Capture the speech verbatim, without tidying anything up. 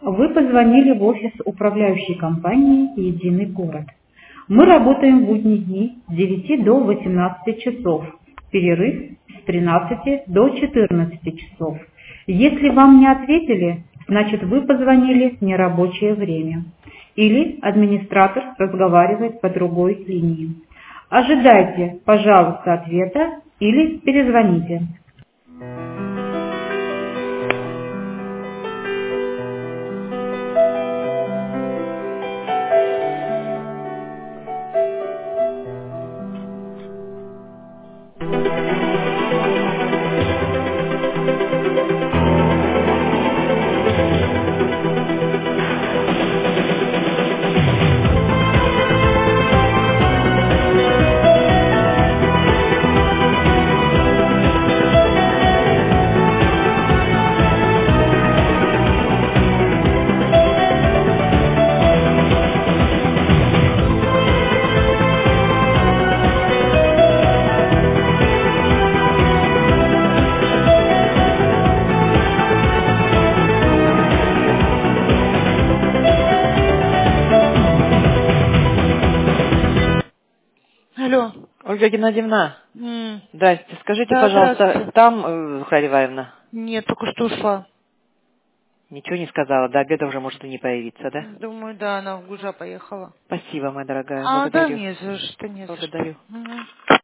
Вы позвонили в офис управляющей компании «Единый город». Мы работаем в будние дни с девяти до восемнадцати часов, перерыв с тринадцати до четырнадцати часов. Если вам не ответили, значит вы позвонили в нерабочее время. Или администратор разговаривает по другой линии. Ожидайте, пожалуйста, ответа или перезвоните. Алло. Ольга Геннадьевна, М, здрасте. Скажите, Да, пожалуйста, здравствуйте. там э, Зухра Ивановна Нет, только что ушла. ничего не сказала, до обеда уже может и не появиться, да? Думаю, да, она в Гужа поехала. Спасибо, моя дорогая, А, да, благодарю. не за что, не за что. Благодарю. Мгм.